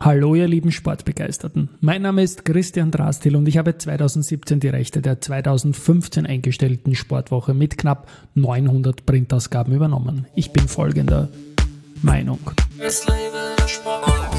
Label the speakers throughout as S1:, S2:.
S1: Hallo ihr lieben Sportbegeisterten, mein Name ist Christian Drastil und ich habe 2017 die Rechte der 2015 eingestellten Sportwoche mit knapp 900 Printausgaben übernommen. Ich bin folgender Meinung. Es lebe der Sport.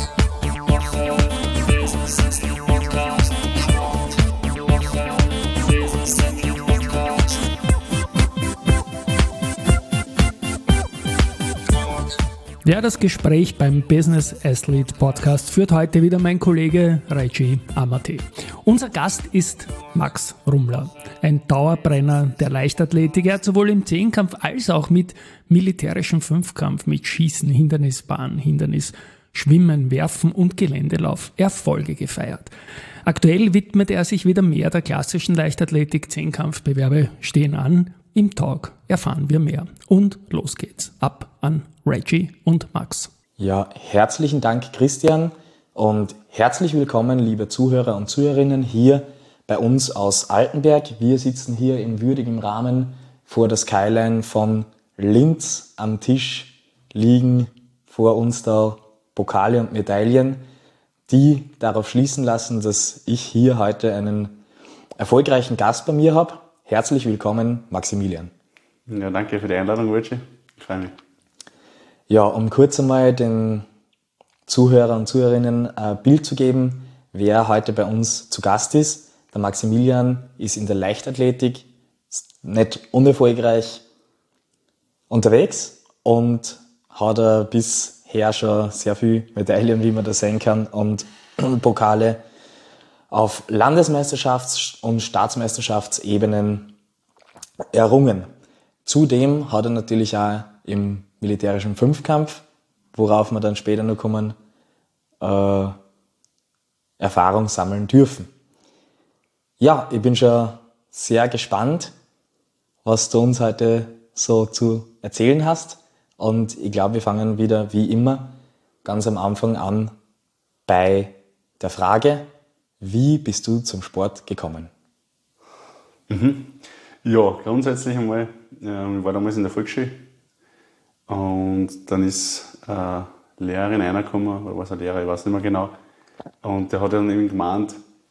S1: Ja, das Gespräch beim Business Athlete Podcast führt heute wieder mein Kollege Reggie Amati. Unser Gast ist Max Rummler, ein Dauerbrenner der Leichtathletik. Er hat sowohl im Zehnkampf als auch mit militärischem Fünfkampf, mit Schießen, Hindernisbahn, Schwimmen, Werfen und Geländelauf Erfolge gefeiert. Aktuell widmet er sich wieder mehr der klassischen Leichtathletik. Zehnkampfbewerbe stehen an. Im Talk erfahren wir mehr. Und los geht's. Ab an Reggie und Max.
S2: Ja, herzlichen Dank, Christian, und herzlich willkommen, liebe Zuhörer und Zuhörerinnen, hier bei uns aus Altenberg. Wir sitzen hier in würdigem Rahmen vor der Skyline von Linz. Am Tisch liegen vor uns da Pokale und Medaillen, die darauf schließen lassen, dass ich hier heute einen erfolgreichen Gast bei mir habe. Herzlich willkommen, Maximilian.
S3: Ja, danke für die Einladung, Reggie. Ich freue mich.
S2: Ja, um kurz einmal den Zuhörern und Zuhörerinnen ein Bild zu geben, wer heute bei uns zu Gast ist. Der Maximilian ist in der Leichtathletik nicht unerfolgreich unterwegs und hat bisher schon sehr viele Medaillen, wie man da sehen kann, und Pokale auf Landesmeisterschafts- und Staatsmeisterschaftsebenen errungen. Zudem hat er natürlich auch im militärischen Fünfkampf, worauf wir dann später noch kommen, Erfahrung sammeln dürfen. Ja, ich bin schon sehr gespannt, was du uns heute so zu erzählen hast. Und ich glaube, wir fangen wieder wie immer ganz am Anfang an bei der Frage: Wie bist du zum Sport gekommen?
S3: Ja, grundsätzlich einmal, ich war damals in der Volksschule und dann ist eine Lehrerin reingekommen, oder war es ein Lehrer, ich weiß nicht mehr genau, und der hat dann eben gemeint,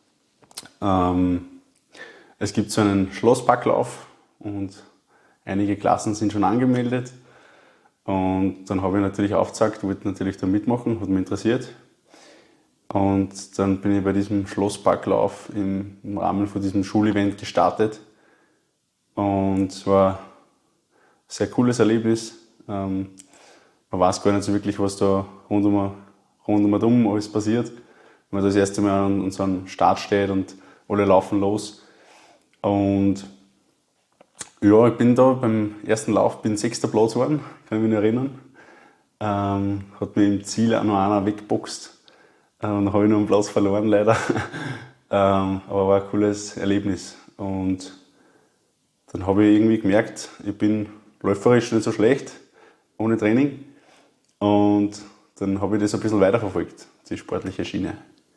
S3: es gibt so einen Schlossbacklauf und einige Klassen sind schon angemeldet, und dann habe ich natürlich aufgezeigt, wollte natürlich da mitmachen, hat mich interessiert. Und dann bin ich bei diesem Schlossparklauf im Rahmen von diesem Schulevent gestartet. Und es war ein sehr cooles Erlebnis. Man weiß gar nicht so wirklich, was da rund um alles passiert. Wenn man das erste Mal an so einem Start steht und alle laufen los. Und ja, ich bin da beim ersten Lauf 6. Platz geworden, kann ich mich noch erinnern. Hat mich im Ziel auch noch einer weggeboxt. Dann habe ich noch einen Platz verloren, leider. Aber war ein cooles Erlebnis. Und dann habe ich irgendwie gemerkt, ich bin läuferisch nicht so schlecht, ohne Training. Und dann habe ich das ein bisschen weiterverfolgt, die sportliche Schiene.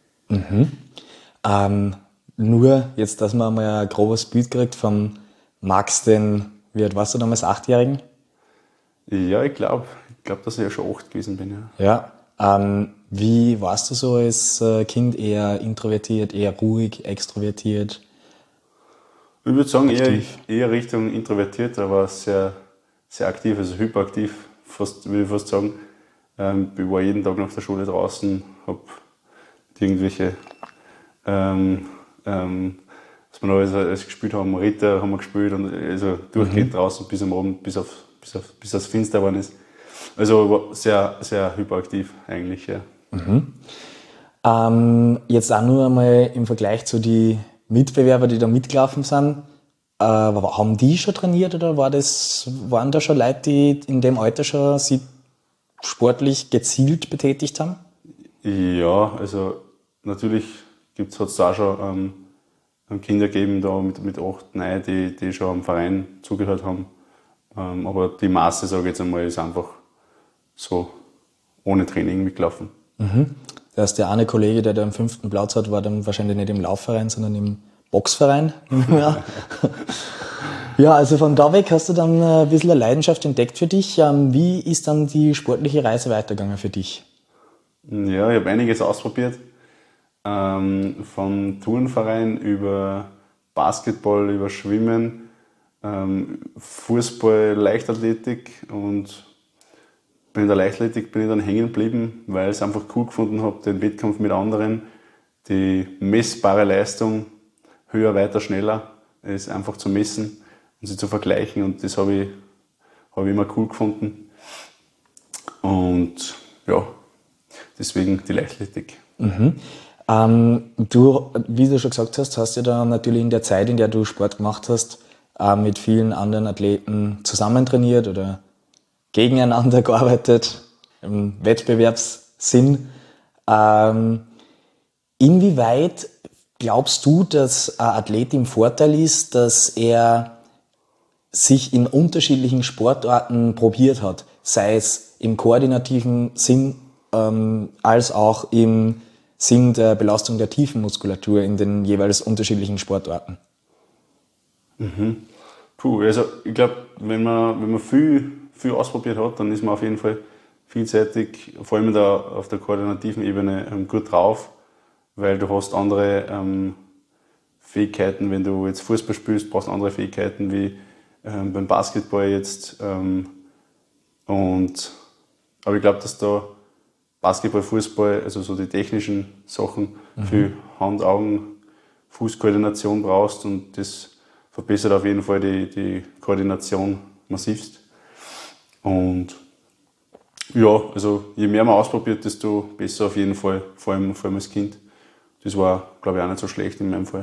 S2: Nur jetzt, dass man mal ein grobes Bild kriegt vom Max, wie alt warst du damals, 8-Jährigen?
S3: Ja, ich glaube, dass ich ja schon 8 gewesen bin.
S2: Ja. Wie warst du so als Kind? Eher introvertiert, eher ruhig, extrovertiert?
S3: Ich würde sagen, eher Richtung introvertiert, aber sehr, sehr aktiv, also hyperaktiv, würde ich fast sagen. Ich war jeden Tag nach der Schule draußen, habe irgendwelche, was wir noch alles gespielt haben, Ritter haben wir gespielt, und also durchgehend draußen bis am Abend, bis es finster geworden ist. Also sehr, sehr hyperaktiv eigentlich, ja.
S2: Jetzt auch nur einmal im Vergleich zu den Mitbewerbern, die da mitgelaufen sind. Haben die schon trainiert oder waren da schon Leute, die in dem Alter schon sich sportlich gezielt betätigt haben?
S3: Ja, also natürlich hat es da auch schon Kinder gegeben, da mit 8, 9, die schon am Verein zugehört haben. Aber die Masse, sage ich jetzt einmal, ist einfach so ohne Training mitgelaufen.
S2: Da ist der eine Kollege, der da im 5. Platz hat, war dann wahrscheinlich nicht im Laufverein, sondern im Boxverein. Ja, also von da weg hast du dann ein bisschen eine Leidenschaft entdeckt für dich. Wie ist dann die sportliche Reise weitergegangen für dich?
S3: Ja, ich habe einiges ausprobiert. Vom Turnverein über Basketball, über Schwimmen, Fußball, Leichtathletik, und bei der Leichtathletik bin ich dann hängen geblieben, weil ich es einfach cool gefunden habe, den Wettkampf mit anderen, die messbare Leistung, höher, weiter, schneller, ist einfach zu messen und sie zu vergleichen, und das habe ich immer cool gefunden. Und ja, deswegen die Leichtathletik.
S2: Du, wie du schon gesagt hast ja da natürlich in der Zeit, in der du Sport gemacht hast, mit vielen anderen Athleten zusammen trainiert oder gegeneinander gearbeitet, im Wettbewerbssinn. Inwieweit glaubst du, dass ein Athlet im Vorteil ist, dass er sich in unterschiedlichen Sportarten probiert hat, sei es im koordinativen Sinn als auch im Sinn der Belastung der Tiefenmuskulatur in den jeweils unterschiedlichen Sportarten?
S3: Also ich glaube, wenn man viel ausprobiert hat, dann ist man auf jeden Fall vielseitig, vor allem auf der koordinativen Ebene gut drauf, weil du hast andere Fähigkeiten. Wenn du jetzt Fußball spielst, brauchst du andere Fähigkeiten wie beim Basketball jetzt. Aber ich glaube, dass da Basketball, Fußball, also so die technischen Sachen, viel Hand, Augen, Fußkoordination brauchst, und das verbessert auf jeden Fall die Koordination massivst. Und ja, also je mehr man ausprobiert, desto besser auf jeden Fall, vor allem als Kind. Das war, glaube ich, auch nicht so schlecht in meinem Fall.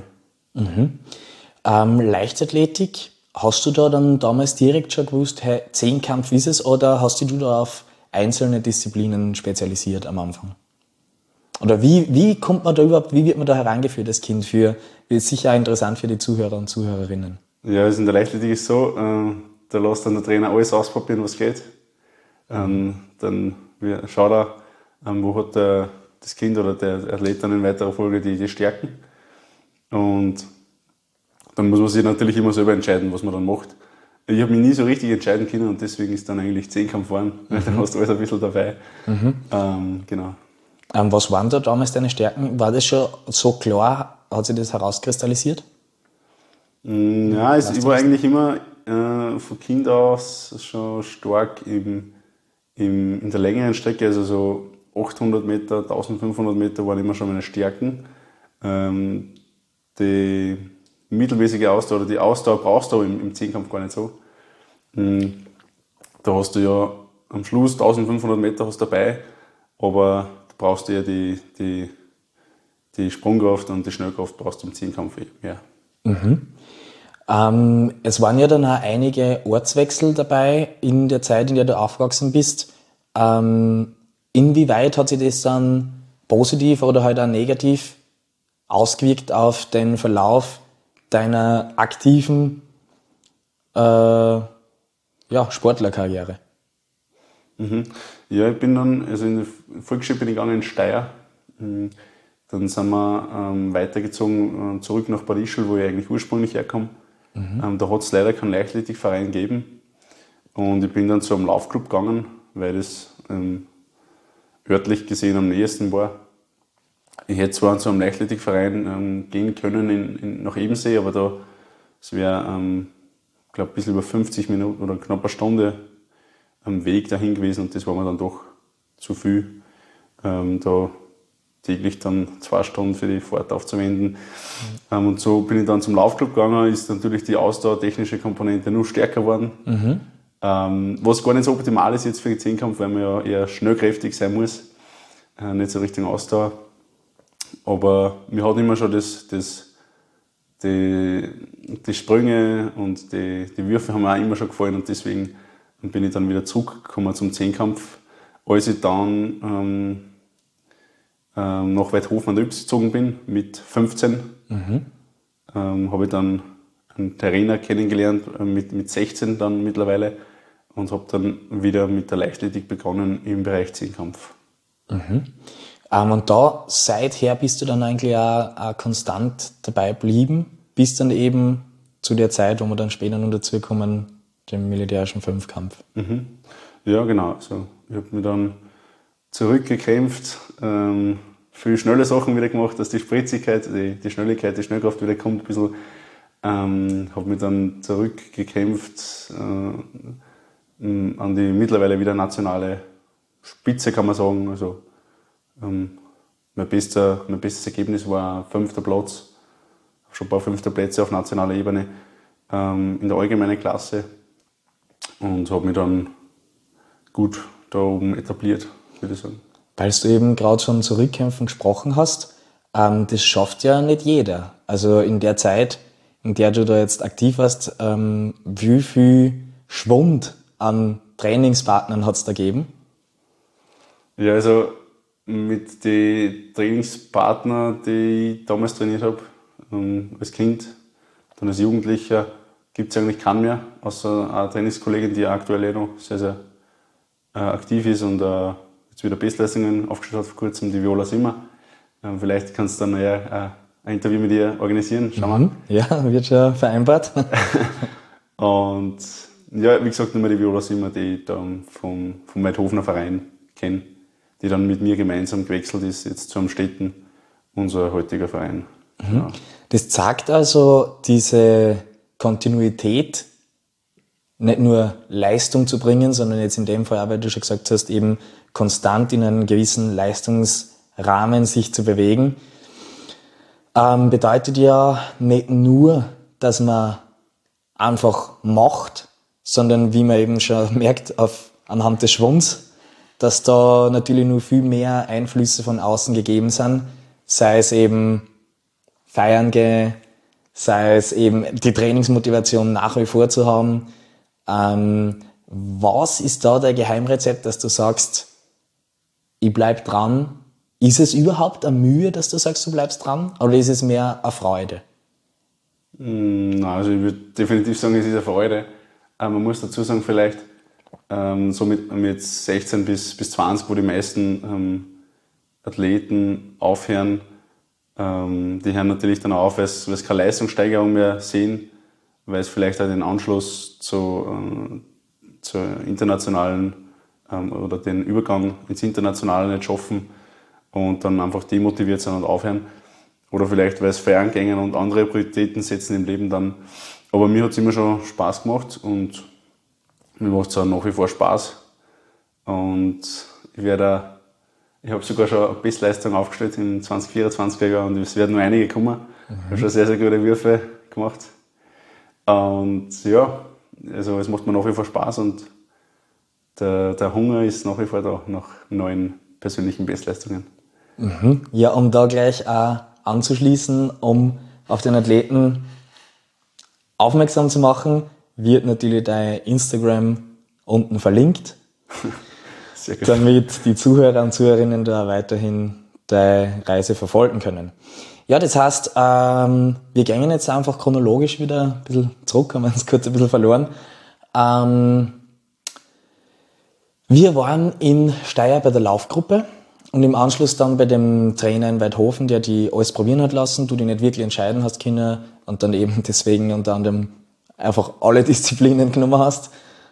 S2: Leichtathletik, hast du da dann damals direkt schon gewusst, hey, Zehnkampf ist es, oder hast du da auf einzelne Disziplinen spezialisiert am Anfang? Oder wie kommt man da überhaupt, wie wird man da herangeführt als Kind? Ist sicher auch interessant für die Zuhörer und Zuhörerinnen.
S3: Ja, also in der Leichtathletik ist es so, da lässt dann der Trainer alles ausprobieren, was geht. Dann schaut er, wo hat das Kind oder der Athlet dann in weiterer Folge die Stärken. Und dann muss man sich natürlich immer selber entscheiden, was man dann macht. Ich habe mich nie so richtig entscheiden können, und deswegen ist dann eigentlich Zehnkampf geworden, weil dann hast du alles ein bisschen dabei. Genau.
S2: Was waren da damals deine Stärken? War das schon so klar? Hat sich das herauskristallisiert?
S3: Ja, ich war eigentlich immer von Kind aus schon stark in der längeren Strecke, also so 800 Meter, 1500 Meter waren immer schon meine Stärken. Die mittelmäßige Ausdauer oder die Ausdauer brauchst du aber im Zehnkampf gar nicht so. Da hast du ja am Schluss 1500 Meter hast dabei, aber du brauchst ja die Sprungkraft und die Schnellkraft brauchst du im Zehnkampf mehr.
S2: Es waren ja dann auch einige Ortswechsel dabei in der Zeit, in der du aufgewachsen bist. Inwieweit hat sich das dann positiv oder halt auch negativ ausgewirkt auf den Verlauf deiner aktiven Sportlerkarriere?
S3: Ja, ich bin dann, also in der Volksschule bin ich gegangen in Steyr. Dann sind wir weitergezogen zurück nach Bad Ischl, wo ich eigentlich ursprünglich herkomme. Da hat es leider keinen Leichtathletikverein gegeben. Und ich bin dann zu einem Laufclub gegangen, weil das örtlich gesehen am nächsten war. Ich hätte zwar zu einem Leichtathletikverein gehen können nach Ebensee, aber es wäre, glaube ein bisschen über 50 Minuten oder knapp eine Stunde am Weg dahin gewesen, und das war mir dann doch zu viel, da täglich dann 2 Stunden für die Fahrt aufzuwenden. Und so bin ich dann zum Laufclub gegangen, ist natürlich die ausdauertechnische Komponente noch stärker geworden. Was gar nicht so optimal ist jetzt für den Zehnkampf, weil man ja eher schnellkräftig sein muss, nicht so Richtung Ausdauer. Aber mir hat immer schon die Sprünge und die Würfe haben mir auch immer schon gefallen, und deswegen bin ich dann wieder zurückgekommen zum Zehnkampf. Als ich dann nach Weidhofen an der Ybbs gezogen bin, mit 15, habe ich dann einen Trainer kennengelernt, mit 16 dann mittlerweile, und habe dann wieder mit der Leichtathletik begonnen im Bereich Zehnkampf.
S2: Und da seither bist du dann eigentlich auch konstant dabei geblieben, bis dann eben zu der Zeit, wo wir dann später noch dazu kommen, dem militärischen Fünfkampf.
S3: Ja, genau. Also ich habe mich dann zurückgekämpft, viele schnelle Sachen wieder gemacht, dass die Spritzigkeit, die Schnelligkeit, die Schnellkraft wieder kommt ein bisschen. Habe mich dann zurückgekämpft an die mittlerweile wieder nationale Spitze, kann man sagen. Also, mein bestes Ergebnis war 5. Platz, schon ein paar 5. Plätze auf nationaler Ebene in der allgemeinen Klasse und habe mich dann gut da oben etabliert, würde ich sagen.
S2: Weil du eben gerade schon Zurückkämpfen gesprochen hast, das schafft ja nicht jeder. Also in der Zeit, in der du da jetzt aktiv warst, wie viel Schwund an Trainingspartnern hat es da gegeben?
S3: Ja, also mit den Trainingspartnern, die ich damals trainiert habe, als Kind, dann als Jugendlicher, gibt es eigentlich keinen mehr, außer eine Trainingskollegin, die aktuell noch sehr, sehr aktiv ist und jetzt wieder Bestleistungen aufgestellt hat vor kurzem, die Viola Simmer. Vielleicht kannst du dann ein Interview mit ihr organisieren. Schauen wir.
S2: Ja, wird schon vereinbart.
S3: Und ja, wie gesagt, nur die Viola Simmer, die ich dann vom Weidhofener Verein kenne, die dann mit mir gemeinsam gewechselt ist, jetzt zu Amstetten, unser heutiger Verein. Ja.
S2: Das zeigt also diese Kontinuität, nicht nur Leistung zu bringen, sondern jetzt in dem Fall auch, weil du schon gesagt hast, eben konstant in einem gewissen Leistungsrahmen sich zu bewegen. Bedeutet ja nicht nur, dass man einfach macht, sondern wie man eben schon merkt anhand des Schwungs, dass da natürlich nur viel mehr Einflüsse von außen gegeben sind, sei es eben feiern gehen, sei es eben die Trainingsmotivation nach wie vor zu haben. Was ist da dein Geheimrezept, dass du sagst, ich bleib dran? Ist es überhaupt eine Mühe, dass du sagst, du bleibst dran? Oder ist es mehr eine Freude?
S3: Nein, also ich würde definitiv sagen, es ist eine Freude. Man muss dazu sagen, vielleicht so mit 16 bis 20, wo die meisten Athleten aufhören, die hören natürlich dann auf, weil sie keine Leistungssteigerung mehr sehen, weil es vielleicht auch den Anschluss zur internationalen oder den Übergang ins Internationale nicht schaffen und dann einfach demotiviert sind und aufhören. Oder vielleicht, weil es feiern gehen und andere Prioritäten setzen im Leben dann. Aber mir hat es immer schon Spaß gemacht und mir macht es auch nach wie vor Spaß. Und ich habe sogar schon eine Bestleistung aufgestellt im 2024er Jahr und es werden nur einige kommen. Ich habe schon sehr, sehr gute Würfe gemacht. Und ja, also es macht mir nach wie vor Spaß und der Hunger ist nach wie vor da nach neuen persönlichen Bestleistungen.
S2: Ja, um da gleich auch anzuschließen, um auf den Athleten aufmerksam zu machen, wird natürlich dein Instagram unten verlinkt,
S3: Sehr gut.
S2: damit die Zuhörer und Zuhörerinnen da weiterhin deine Reise verfolgen können. Ja, das heißt, wir gehen jetzt einfach chronologisch wieder ein bisschen zurück, haben wir uns kurz ein bisschen verloren. Wir waren in Steyr bei der Laufgruppe und im Anschluss dann bei dem Trainer in Weidhofen, der die alles probieren hat lassen, du dich nicht wirklich entscheiden hast können und dann eben deswegen unter anderem einfach alle Disziplinen genommen hast.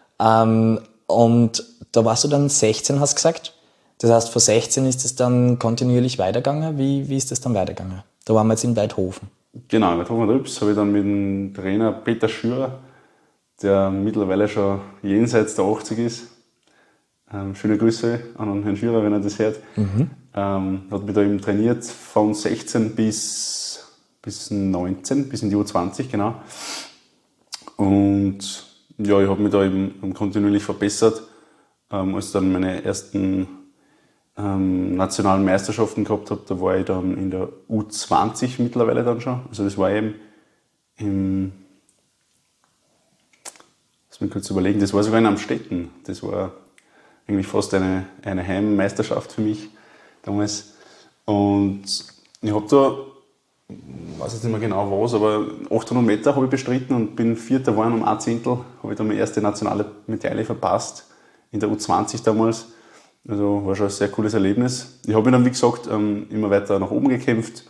S2: Und da warst du dann 16, hast du gesagt. Das heißt, vor 16 ist es dann kontinuierlich weitergegangen. Wie ist das dann weitergegangen? Da waren wir jetzt in Weidhofen.
S3: Genau, in Weidhofen-Rübs habe ich dann mit dem Trainer Peter Schürer, der mittlerweile schon jenseits der 80 ist. Schöne Grüße an Herrn Schürer, wenn er das hört. Hat mich da eben trainiert von 16 bis 19, bis in die U20, genau. Und ja, ich habe mich da eben kontinuierlich verbessert. Als ich dann meine ersten nationalen Meisterschaften gehabt habe, da war ich dann in der U20 mittlerweile dann schon. Also das war eben lass mich kurz überlegen, das war sogar in Amstetten. Das war eigentlich fast eine Heimmeisterschaft für mich damals. Und ich habe da, ich weiß jetzt nicht mehr genau was, aber 800 Meter habe ich bestritten und bin Vierter geworden um ein Zehntel. Habe ich dann meine erste nationale Medaille verpasst, in der U20 damals. Also war schon ein sehr cooles Erlebnis. Ich habe mich dann, wie gesagt, immer weiter nach oben gekämpft.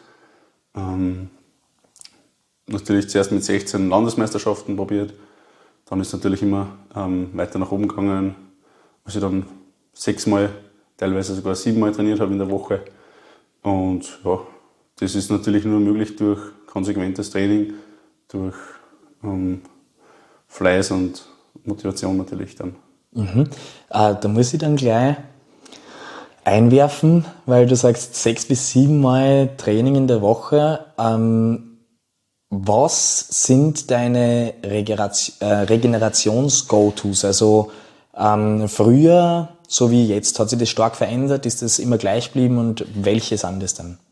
S3: Natürlich zuerst mit 16 Landesmeisterschaften probiert. Dann ist es natürlich immer weiter nach oben gegangen, als ich dann 6-mal teilweise sogar 7-mal trainiert habe in der Woche. Und ja, das ist natürlich nur möglich durch konsequentes Training, durch Fleiß und Motivation natürlich dann.
S2: Da muss ich dann gleich einwerfen, weil du sagst 6 bis 7 Mal Training in der Woche. Was sind deine Regenerations-Go-Tos? Also früher, so wie jetzt, hat sich das stark verändert? Ist das immer gleich geblieben und welche sind das dann?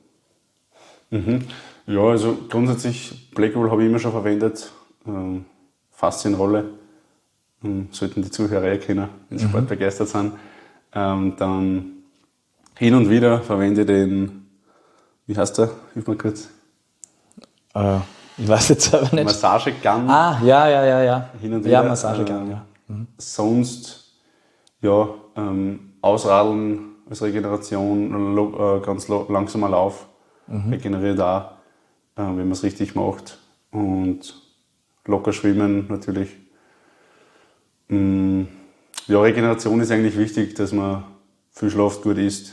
S3: Ja, also grundsätzlich Black Roll habe ich immer schon verwendet. Faszienrolle. Sollten die Zuhörer kennen, wenn sie Sport begeistert sind. Dann hin und wieder verwende ich den, wie heißt der? Hilf mir kurz.
S2: Ich weiß jetzt aber nicht.
S3: Massagegun.
S2: Ja.
S3: Hin und wieder.
S2: Ja, Massagegun, ja.
S3: Sonst, ja, ausradeln als Regeneration, ganz langsamer Lauf, regeneriert auch, wenn man es richtig macht. Und locker schwimmen natürlich. Ja, Regeneration ist eigentlich wichtig, dass man viel schlaft, gut isst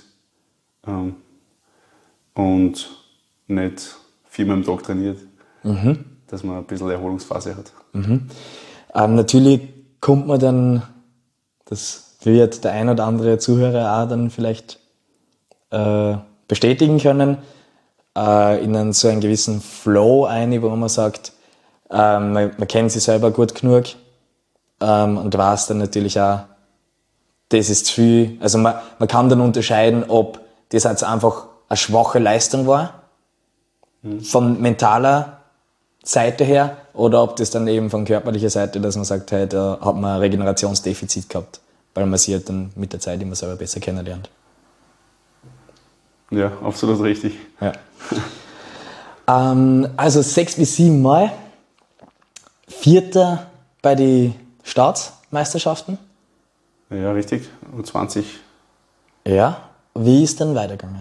S3: und nicht 4-mal am Tag trainiert, dass man ein bisschen Erholungsphase hat.
S2: Natürlich kommt man dann, das wird der ein oder andere Zuhörer auch dann vielleicht bestätigen können, in so einen gewissen Flow ein, wo man sagt, man kennt sich selber gut genug und weiß dann natürlich auch, das ist zu viel. Also man kann dann unterscheiden, ob das jetzt einfach eine schwache Leistung war, von mentaler Seite her, oder ob das dann eben von körperlicher Seite, dass man sagt, hey, da hat man ein Regenerationsdefizit gehabt, weil man sich halt dann mit der Zeit immer selber besser kennenlernt.
S3: Ja, absolut richtig.
S2: Ja. Also 6 bis 7 Mal. 4. bei den Staatsmeisterschaften.
S3: Ja, richtig. U20.
S2: Ja. Wie ist dann weitergegangen?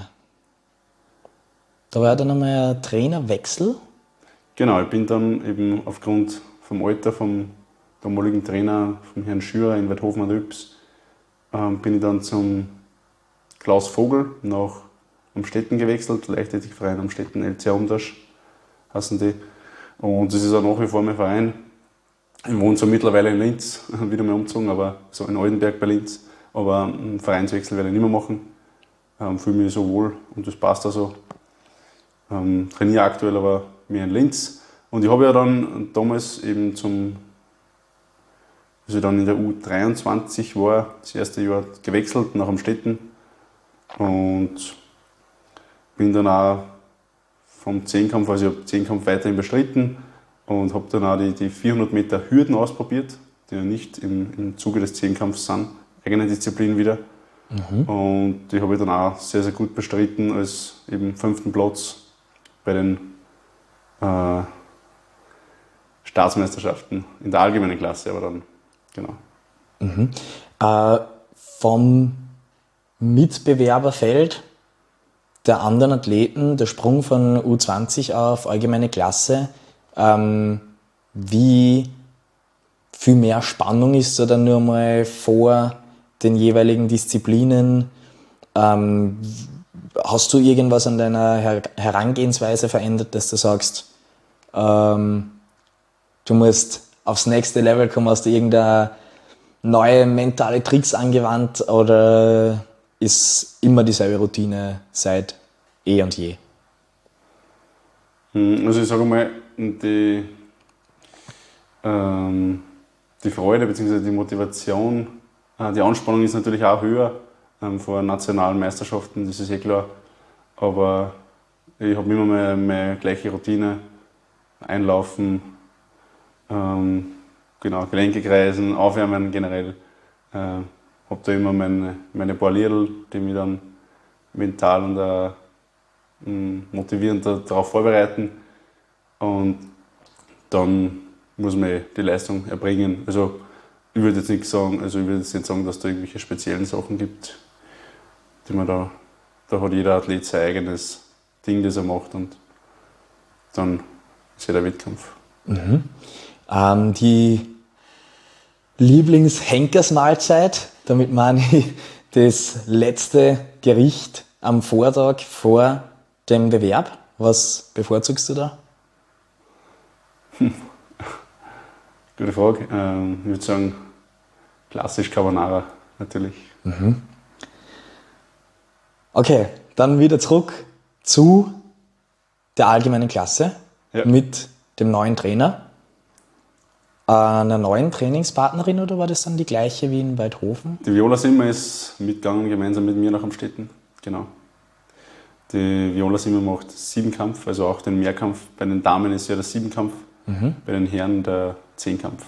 S2: Da war dann einmal ein Trainerwechsel.
S3: Genau, ich bin dann eben aufgrund vom Alter vom damaligen Trainer, vom Herrn Schürer in Weidhofen an der Ybbs, bin ich dann zum Klaus Vogel nach Amstetten gewechselt, Leichtathletikverein Amstetten, LC Amdasch heißen die. Und das ist auch nach wie vor mein Verein. Ich wohne so mittlerweile in Linz, wieder mal umgezogen, aber so in Altenberg bei Linz. Aber einen Vereinswechsel werde ich nicht mehr machen. Fühle mich so wohl und das passt also. Trainiere aktuell aber mehr in Linz. Und ich habe ja dann damals eben als ich dann in der U23 war, das erste Jahr gewechselt nach Amstetten und bin dann auch vom Zehnkampf, also ich habe Zehnkampf weiterhin bestritten und habe dann auch die 400 Meter Hürden ausprobiert, die ja nicht im Zuge des Zehnkampfs sind, eigene Disziplin wieder. Und die habe ich dann auch sehr, sehr gut bestritten als eben 5. Platz bei den Staatsmeisterschaften in der allgemeinen Klasse, aber dann, genau.
S2: Vom Mitbewerberfeld der anderen Athleten, der Sprung von U20 auf allgemeine Klasse, wie viel mehr Spannung ist da dann nur mal vor den jeweiligen Disziplinen? Hast du irgendwas an deiner Herangehensweise verändert, dass du sagst, du musst aufs nächste Level kommen, hast du irgendeine neue mentale Tricks angewandt oder ist immer dieselbe Routine seit eh und je?
S3: Also ich sage mal, die Freude bzw. die Motivation, die Anspannung ist natürlich auch höher vor nationalen Meisterschaften, das ist eh klar. Aber ich habe immer meine gleiche Routine, einlaufen, genau, Gelenke kreisen, aufwärmen generell. Habe da immer meine paar Liedl, die mich dann mental und motivierend darauf vorbereiten. Und dann muss man die Leistung erbringen. Also ich würde jetzt nicht sagen, dass da irgendwelche speziellen Sachen gibt, die man da hat jeder Athlet sein eigenes Ding, das er macht, und dann ist ja der Wettkampf.
S2: Die Lieblingshenkersmahlzeit, damit meine ich das letzte Gericht am Vortag vor dem Bewerb? Was bevorzugst du da?
S3: Gute Frage. Ich würde sagen, klassisch Carbonara natürlich.
S2: Okay, dann wieder zurück zu der allgemeinen Klasse mit dem neuen Trainer. Einer neuen Trainingspartnerin oder war das dann die gleiche wie in Weidhofen?
S3: Die Viola Simmer ist mitgegangen, gemeinsam mit mir nach Amstetten. Genau. Die Viola Simmer macht Siebenkampf, also auch den Mehrkampf. Bei den Damen ist ja der Siebenkampf, bei den Herren der Zehnkampf.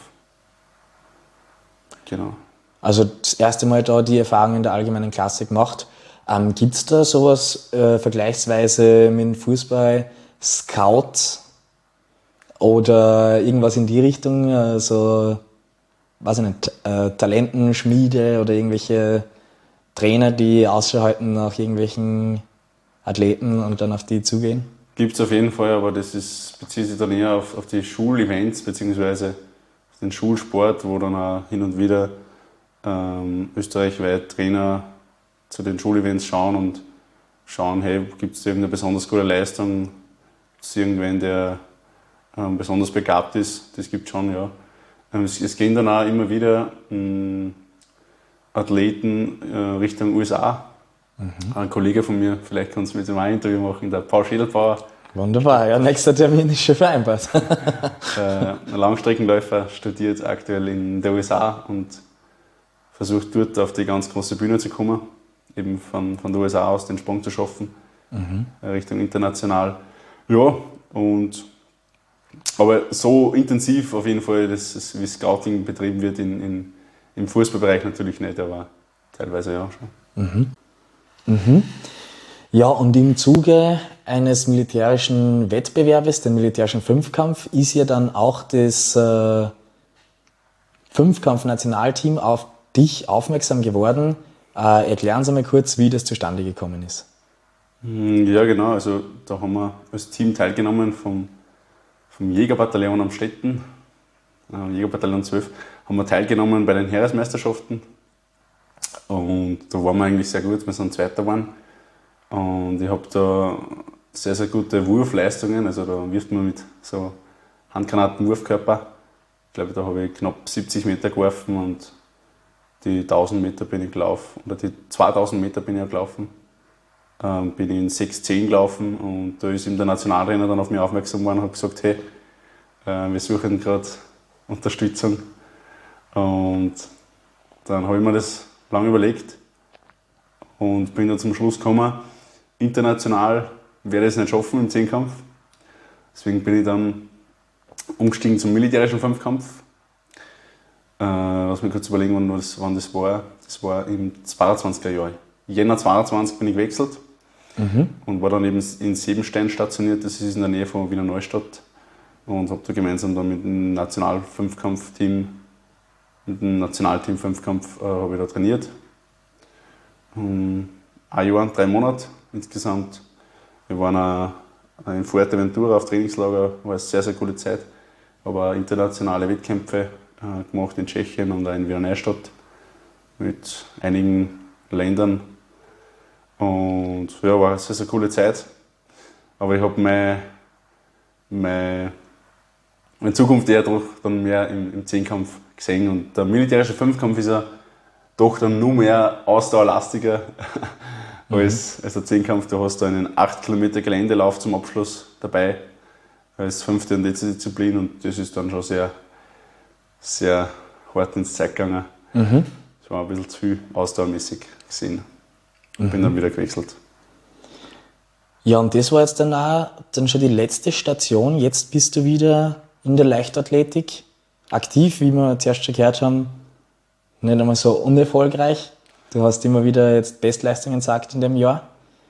S3: Genau.
S2: Also das erste Mal da die Erfahrung in der allgemeinen Klasse gemacht. Gibt es da sowas vergleichsweise mit dem Fußball, Scout oder irgendwas in die Richtung, so, weiß ich nicht, Talentenschmiede oder irgendwelche Trainer, die Ausschau halten nach irgendwelchen Athleten und dann auf die zugehen?
S3: Gibt es auf jeden Fall, aber das bezieht sich dann eher auf die Schulevents bzw. auf den Schulsport, wo dann auch hin und wieder österreichweit Trainer zu den Schulevents schauen und schauen, hey, gibt es irgendeine besonders gute Leistung, gibt es irgendwen, der besonders begabt ist, das gibt es schon, ja. Es gehen dann auch immer wieder Athleten Richtung USA. Ein Kollege von mir, vielleicht kannst du mit ihm ein Interview machen, der Paul Schädelbauer.
S2: Wunderbar, ja, nächster Termin ist schon vereinbart.
S3: Ein Langstreckenläufer, studiert aktuell in den USA und versucht dort auf die ganz große Bühne zu kommen, eben von den USA aus den Sprung zu schaffen, Richtung international. Ja, aber so intensiv auf jeden Fall, wie Scouting betrieben wird im Fußballbereich natürlich nicht, aber teilweise ja schon.
S2: Ja, und im Zuge eines militärischen Wettbewerbes, den militärischen Fünfkampf, ist ja dann auch das Fünfkampf-Nationalteam auf dich aufmerksam geworden. Erklären Sie mal kurz, wie das zustande gekommen ist.
S3: Ja, genau. Also da haben wir als Team teilgenommen vom Jägerbataillon Amstetten, Jägerbataillon 12, haben wir teilgenommen bei den Heeresmeisterschaften. Und da waren wir eigentlich sehr gut, wir sind Zweiter geworden. Und ich habe da sehr, sehr gute Wurfleistungen, also da wirft man mit so Handgranaten-Wurfkörper. Ich glaube, da habe ich knapp 70 Meter geworfen und die 1000 Meter bin ich gelaufen, oder die 2000 Meter bin ich auch gelaufen. Bin ich in 6,10 gelaufen und da ist eben der Nationaltrainer dann auf mich aufmerksam geworden und hat gesagt, hey, wir suchen gerade Unterstützung. Und dann habe ich mir das lange überlegt und bin dann zum Schluss gekommen, international werde ich es nicht schaffen im Zehnkampf. Deswegen bin ich dann umgestiegen zum militärischen Fünfkampf. Lass mich kurz überlegen, wann das war. Das war im 22er Jahr. Jänner 22 bin ich gewechselt und war dann eben in Siebenstein stationiert. Das ist in der Nähe von Wiener Neustadt. Und habe da gemeinsam dann mit dem Nationalfünfkampfteam, mit dem Nationalteam Fünfkampf habe ich da trainiert. Ein Jahr, 3 Monate insgesamt. Wir waren auch in Fuerteventura auf Trainingslager, war eine sehr, sehr coole Zeit. Aber auch internationale Wettkämpfe gemacht in Tschechien und auch in Wiener Neustadt mit einigen Ländern. Und ja, war eine sehr, sehr coole Zeit. Aber ich habe meine Zukunft eher doch dann mehr im Zehnkampf gesehen. Und der militärische Fünfkampf ist ja doch dann nur mehr ausdauerlastiger als der Zehnkampf. Du hast da einen 8 Kilometer Geländelauf zum Abschluss dabei als 5. und letzte Disziplin und das ist dann schon sehr, sehr hart ins Zeug gegangen. Das war ein bisschen zu viel ausdauermäßig gesehen. Und bin dann wieder gewechselt.
S2: Ja, und das war jetzt dann schon die letzte Station. Jetzt bist du wieder in der Leichtathletik aktiv, wie wir zuerst schon gehört haben. Nicht einmal so unerfolgreich. Du hast immer wieder jetzt Bestleistungen gesagt in dem Jahr.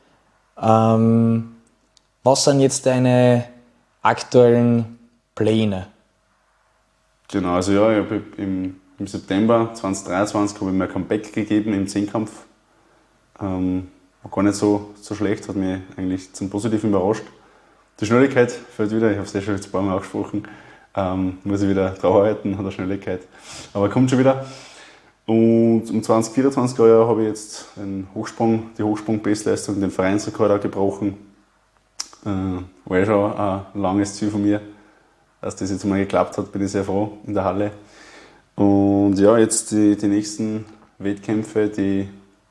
S2: Was sind jetzt deine aktuellen Pläne?
S3: Genau, also ja, ich habe im September 2023 habe ich mir ein Comeback gegeben im Zehnkampf. War gar nicht so schlecht, hat mich eigentlich zum Positiven überrascht. Die Schnelligkeit fällt wieder, ich habe es ja schon jetzt ein paar Mal angesprochen. Muss ich wieder drauf arbeiten an der Schnelligkeit. Aber kommt schon wieder. Und um 2024 habe ich jetzt die Hochsprung-Bestleistung, den Vereinsrekord auch gebrochen. War schon ein langes Ziel von mir. Dass das jetzt mal geklappt hat, bin ich sehr froh in der Halle. Und ja, jetzt die nächsten Wettkämpfe, die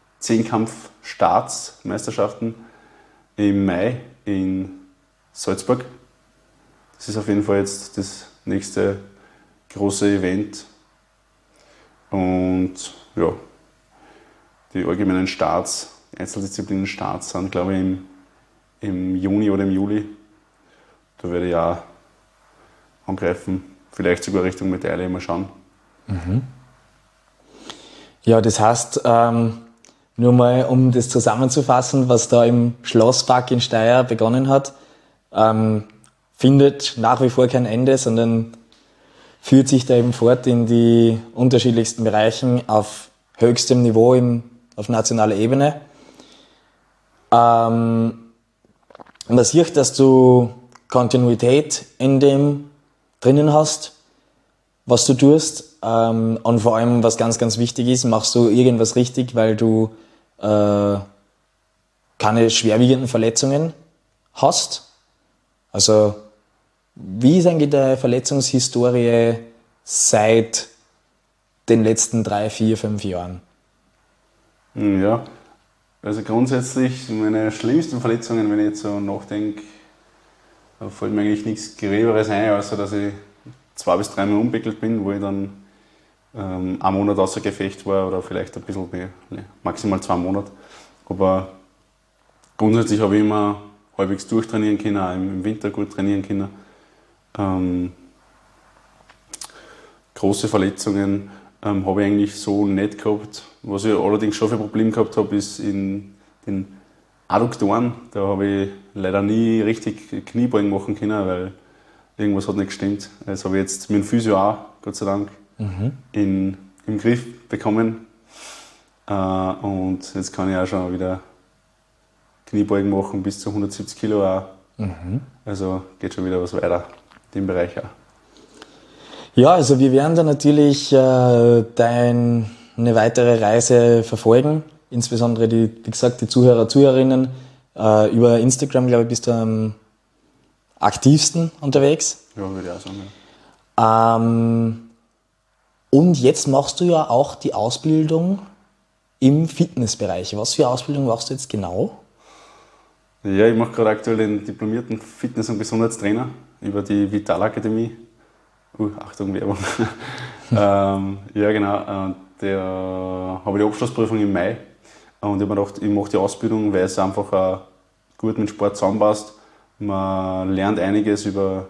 S3: 10-Kampf-Staatsmeisterschaften im Mai in Salzburg. Das ist auf jeden Fall jetzt das nächste große Event. Und ja, die allgemeinen Starts, die Einzeldisziplinen-Starts sind, glaube ich, im Juni oder im Juli. Da werde ich auch angreifen, vielleicht sogar Richtung Medaille, mal schauen.
S2: Ja, das heißt, nur mal um das zusammenzufassen, was da im Schlosspark in Steyr begonnen hat, findet nach wie vor kein Ende, sondern führt sich da eben fort in die unterschiedlichsten Bereichen auf höchstem Niveau auf nationaler Ebene. Man sieht, dass du Kontinuität in dem drinnen hast, was du tust. Und vor allem, was ganz, ganz wichtig ist, machst du irgendwas richtig, weil du keine schwerwiegenden Verletzungen hast. Also, wie ist eigentlich deine Verletzungshistorie seit den letzten 3, 4, 5 Jahren?
S3: Ja, also grundsätzlich meine schlimmsten Verletzungen, wenn ich jetzt so nachdenke, da fällt mir eigentlich nichts Gröberes ein, außer dass ich 2 bis 3 Mal umwickelt bin, wo ich dann einen Monat außer Gefecht war oder vielleicht ein bisschen mehr, maximal 2 Monate. Aber grundsätzlich habe ich immer halbwegs durchtrainieren können, auch im Winter gut trainieren können. Große Verletzungen habe ich eigentlich so nicht gehabt. Was ich allerdings schon für Probleme gehabt habe, ist in den Adduktoren. Da habe ich leider nie richtig Kniebeugen machen können, weil irgendwas hat nicht gestimmt. Das habe ich jetzt mit dem Physio auch, Gott sei Dank, im Griff bekommen. Und jetzt kann ich auch schon wieder Kniebeugen machen bis zu 170 Kilo auch. Also geht schon wieder was weiter in dem Bereich auch.
S2: Ja, also wir werden da natürlich deine weitere Reise verfolgen. Insbesondere wie gesagt, die Zuhörer, Zuhörerinnen. Über Instagram, glaube ich, bist du am aktivsten unterwegs.
S3: Ja, würde ich auch sagen. Ja.
S2: Und jetzt machst du ja auch die Ausbildung im Fitnessbereich. Was für Ausbildung machst du jetzt genau?
S3: Ja, ich mache gerade aktuell den diplomierten Fitness- und Gesundheitstrainer über die Vitalakademie. Achtung, Werbung. Ja, genau. Der habe ich die Abschlussprüfung im Mai. Und ich habe mir gedacht, ich mache die Ausbildung, weil es einfach auch gut mit Sport zusammenpasst. Man lernt einiges über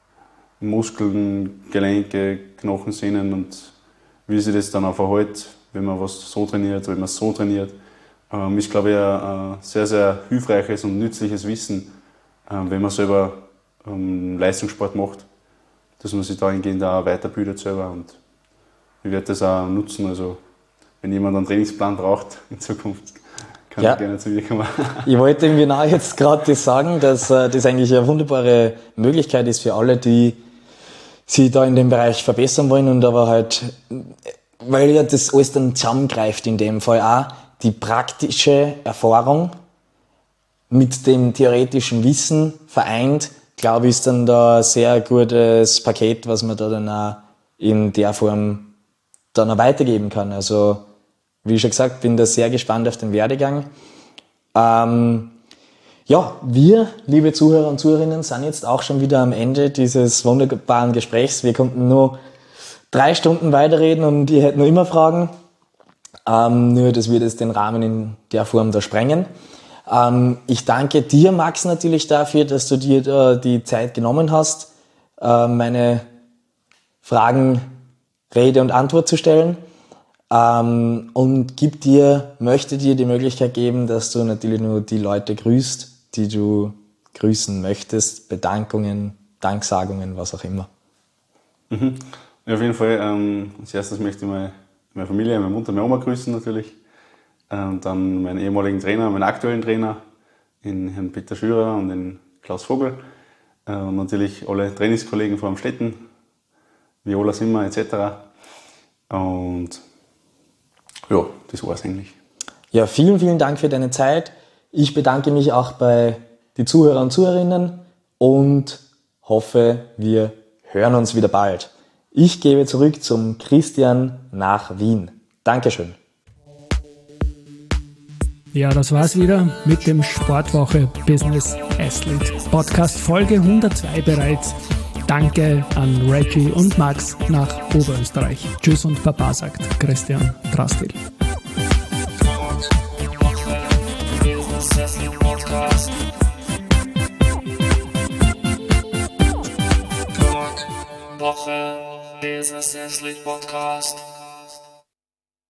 S3: Muskeln, Gelenke, Knochen, Sehnen und wie sich das dann auch verhält, wenn man was so trainiert, wenn man es so trainiert. Ist, glaube ich, ein sehr, sehr hilfreiches und nützliches Wissen, wenn man selber Leistungssport macht, dass man sich dahingehend auch weiterbildet selber. Und ich werde das auch nutzen. Also, wenn jemand einen Trainingsplan braucht in Zukunft, kann er gerne zu mir kommen.
S2: Ich wollte ihm genau jetzt gerade das sagen, dass das eigentlich eine wunderbare Möglichkeit ist für alle, die sich da in dem Bereich verbessern wollen und aber halt, weil ja das alles dann zusammengreift in dem Fall auch, die praktische Erfahrung mit dem theoretischen Wissen vereint, glaube ich, ist dann da ein sehr gutes Paket, was man da dann auch in der Form dann auch weitergeben kann. Also, wie schon gesagt, bin da sehr gespannt auf den Werdegang. Ja, wir, liebe Zuhörer und Zuhörerinnen, sind jetzt auch schon wieder am Ende dieses wunderbaren Gesprächs. Wir konnten nur 3 Stunden weiterreden und ihr hättet noch immer Fragen. Nur, dass wir das den Rahmen in der Form da sprengen. Ich danke dir, Max, natürlich dafür, dass du dir da die Zeit genommen hast, meine Fragen Rede und Antwort zu stellen. Und möchte dir die Möglichkeit geben, dass du natürlich nur die Leute grüßt, die du grüßen möchtest. Bedankungen, Danksagungen, was auch immer.
S3: Ja, auf jeden Fall. Als erstes möchte ich meine Familie, meine Mutter, meine Oma grüßen natürlich. Und dann meinen ehemaligen Trainer, meinen aktuellen Trainer, den Herrn Peter Schürer und den Klaus Vogel. Und natürlich alle Trainingskollegen vor Amstetten, Viola Simmer etc. Und Ja, das war es eigentlich.
S2: Ja, vielen, vielen Dank für deine Zeit. Ich bedanke mich auch bei den Zuhörern und Zuhörerinnen und hoffe, wir hören uns wieder bald. Ich gebe zurück zum Christian nach Wien. Dankeschön.
S1: Ja, das war's wieder mit dem Sportwoche Business Athlete Podcast Folge 102 bereits. Danke an Reggie und Max nach Oberösterreich. Tschüss und Baba, sagt Christian Drastil.
S4: Woche Business Athlete Podcast.